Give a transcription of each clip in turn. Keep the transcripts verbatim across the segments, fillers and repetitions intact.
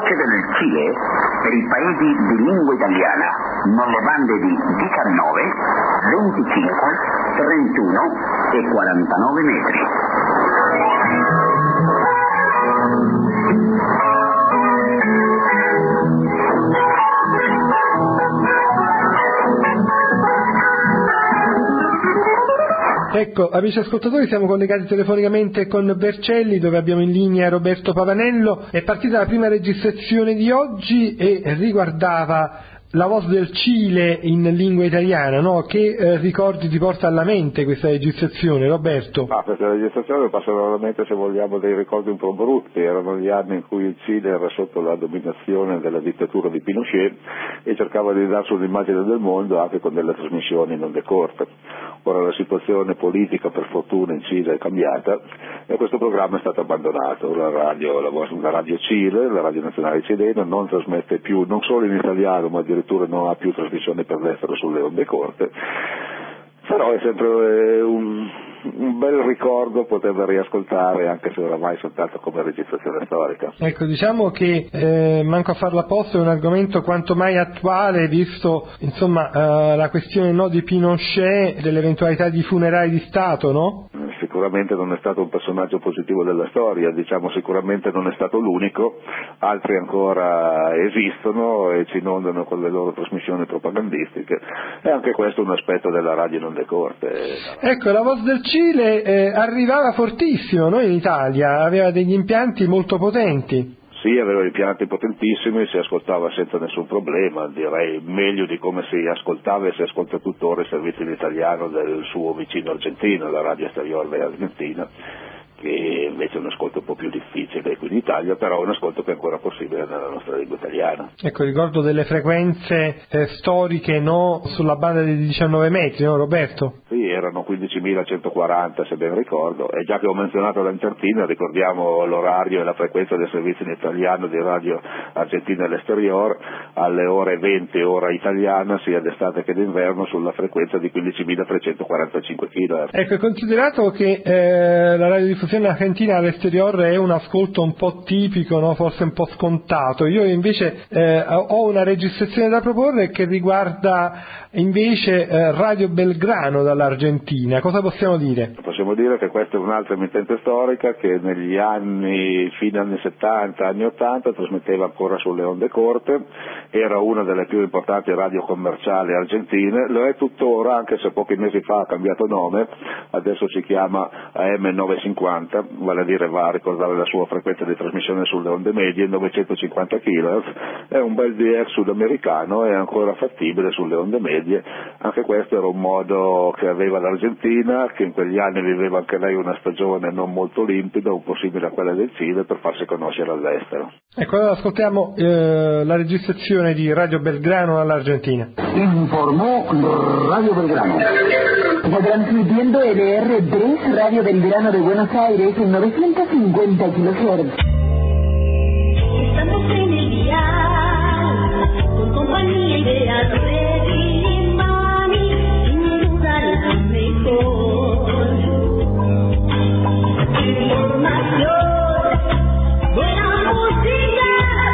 succede nel Cile, per i paesi di lingua italiana, nelle bande di diciannove, venticinque, trentuno e quarantanove metri. Ecco, amici ascoltatori, siamo collegati telefonicamente con Vercelli, dove abbiamo in linea Roberto Pavanello. È partita la prima registrazione di oggi e riguardava la voce del Cile in lingua italiana, no? Che eh, ricordi ti porta alla mente questa registrazione, Roberto? Ah, questa registrazione passa alla mente, se vogliamo, dei ricordi un po' brutti. Erano gli anni in cui il Cile era sotto la dominazione della dittatura di Pinochet e cercava di darsi un'immagine del mondo anche con delle trasmissioni non decorte. Ora la situazione politica, per fortuna, in Cile è cambiata e questo programma è stato abbandonato. La radio, la, la radio Cile, la radio nazionale cilena, non trasmette più, non solo in italiano, ma addirittura non ha più trasmissioni per l'estero sulle onde corte. Però è sempre eh, un, un bel ricordo poterla riascoltare, anche se oramai soltanto come registrazione storica. Ecco, diciamo che eh, manco a farla apposta, è un argomento quanto mai attuale, visto insomma eh, la questione no, di Pinochet e dell'eventualità di funerali di Stato, no? Sicuramente non è stato un personaggio positivo della storia, diciamo sicuramente non è stato l'unico, altri ancora esistono e ci inondano con le loro trasmissioni propagandistiche e anche questo è un aspetto della radio non decorte. Ecco, la voce del Cile eh, arrivava fortissimo, no, in Italia, aveva degli impianti molto potenti. Sì, aveva impianti potentissimi, si ascoltava senza nessun problema, direi meglio di come si ascoltava e si ascolta tuttora il servizio in italiano del suo vicino argentino, la Radio Esterior de Argentina, che invece è un ascolto un po' più difficile qui in Italia, però è un ascolto che è ancora possibile nella nostra lingua italiana. Ecco, ricordo delle frequenze eh, storiche, no, sulla banda dei diciannove metri, no Roberto? Sì, erano quindicimilacentoquaranta se ben ricordo, e già che ho menzionato l'Argentina ricordiamo l'orario e la frequenza del servizio in italiano di Radio Argentina all'Esterior alle ore venti ora italiana, sia d'estate che d'inverno, sulla frequenza di quindicimilatrecentoquarantacinque chilohertz. Ecco, è considerato che eh, la radiodiffusione argentina all'esterior è un ascolto un po' tipico, no? Forse un po' scontato. Io invece eh, ho una registrazione da proporre che riguarda invece eh, Radio Belgrano dall'Argentina. Cosa possiamo dire? Possiamo dire che questa è un'altra emittente storica che negli anni, fine anni settanta, anni ottanta, trasmetteva ancora sulle onde corte, era una delle più importanti radio commerciali argentine, lo è tuttora, anche se pochi mesi fa ha cambiato nome, adesso si chiama A M novecentocinquanta, vale a dire va a ricordare la sua frequenza di trasmissione sulle onde medie, novecentocinquanta chilohertz, è un bel D X sudamericano, è ancora fattibile sulle onde medie, anche questo era un modo che aveva l'Argentina, che in quegli anni viveva anche lei una stagione non molto limpida, un po' simile a quella del Cile, per farsi conoscere all'estero. Ecco, allora ascoltiamo eh, la registrazione di Radio Belgrano all'Argentina. Informó Radio Belgrano. Transmitiendo L R tres Radio Belgrano de Buenos Aires en novecientos cincuenta kilohertz. Estamos en el dial, con compañía ideal, Ready Money, sin duda la mejor. Información, buena música.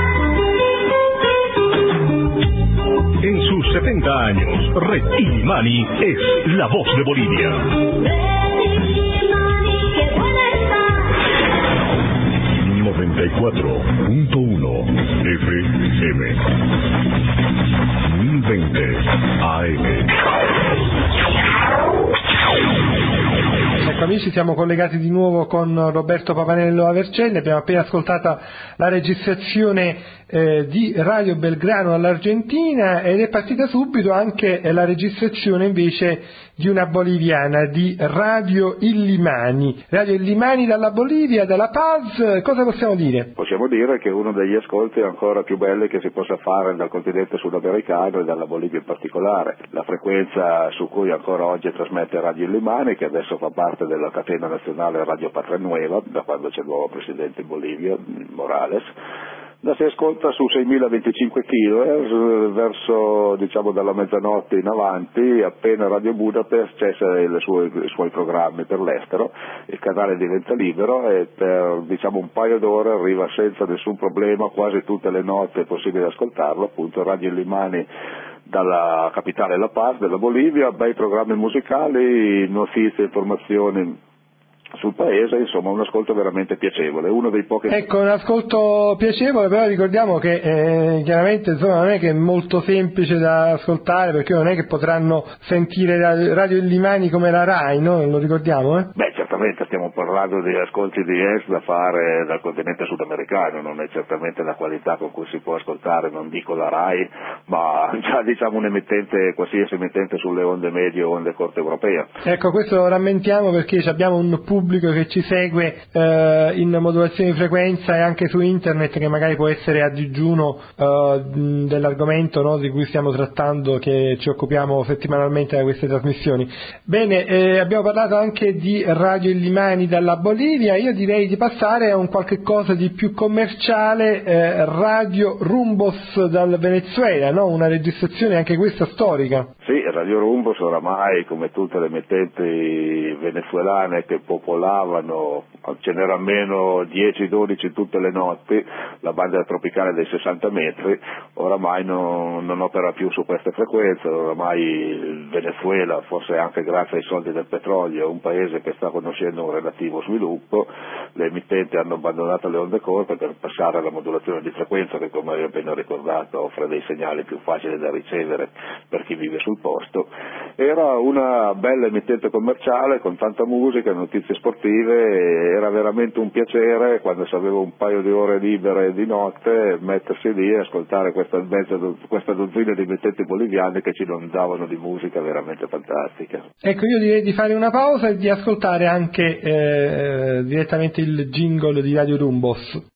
En sus setenta años, Red Illimani es la voz de Bolivia. Red Illimani, qué buena está. noventa y cuatro punto uno F M. mil veinte A M. Ecco amici, siamo collegati di nuovo con Roberto Pavanello a Vercelli, abbiamo appena ascoltato la registrazione eh, di Radio Belgrano all'Argentina ed è partita subito anche la registrazione invece di una boliviana, di Radio Illimani. Radio Illimani dalla Bolivia, dalla Paz, cosa possiamo dire? Possiamo dire che è uno degli ascolti ancora più belli che si possa fare dal continente sudamericano e dalla Bolivia in particolare. La frequenza su cui ancora oggi trasmette Radio Illimani, che adesso fa parte della catena nazionale Radio Patria Nueva, da quando c'è il nuovo presidente in Bolivia, Morales, La si ascolta su seimilaventicinque kHz verso, diciamo, dalla mezzanotte in avanti. Appena Radio Budapest cessa le sue, i suoi programmi per l'estero, il canale diventa libero e per, diciamo, un paio d'ore arriva senza nessun problema, quasi tutte le notti è possibile ascoltarlo, appunto Radio Limani dalla capitale La Paz della Bolivia, bei programmi musicali, notizie, informazioni sul paese, insomma un ascolto veramente piacevole, uno dei pochi. Ecco, un ascolto piacevole, però ricordiamo che eh, chiaramente insomma non è che è molto semplice da ascoltare, perché non è che potranno sentire Radio Limani come la Rai, no? Lo ricordiamo, eh? Beh, certamente stiamo parlando di ascolti di est da fare dal continente sudamericano, non è certamente la qualità con cui si può ascoltare, non dico la Rai, ma già diciamo un emittente, qualsiasi emittente sulle onde medie o onde corte europee. Ecco, questo lo rammentiamo perché abbiamo un pubblico che ci segue eh, in modulazione di frequenza e anche su internet, che magari può essere a digiuno eh, dell'argomento, no, di cui stiamo trattando, che ci occupiamo settimanalmente da queste trasmissioni. Bene, eh, abbiamo parlato anche di Radio Limani dalla Bolivia, io direi di passare a un qualche cosa di più commerciale, eh, Radio Rumbos dal Venezuela, no? Una registrazione anche questa storica. Sì, Radio Rumbos oramai, come tutte le emittenti venezuelane che popolavano, ce n'era almeno dieci dodici tutte le notti, la banda tropicale dei sessanta metri, oramai non, non opera più su queste frequenze, oramai il Venezuela, forse anche grazie ai soldi del petrolio, è un paese che sta conoscendo un relativo sviluppo, le emittenti hanno abbandonato le onde corte per passare alla modulazione di frequenza che, come ho appena ricordato, offre dei segnali più facili da ricevere per chi vive sul posto. Era una bella emittente commerciale con tanta musica, notizie sportive, era veramente un piacere quando si aveva un paio di ore libere di notte mettersi lì e ascoltare questa, mezza, questa dozzina di emittenti boliviani che ci inondavano di musica veramente fantastica. Ecco, io direi di fare una pausa e di ascoltare anche eh, direttamente il jingle di Radio Rumbos.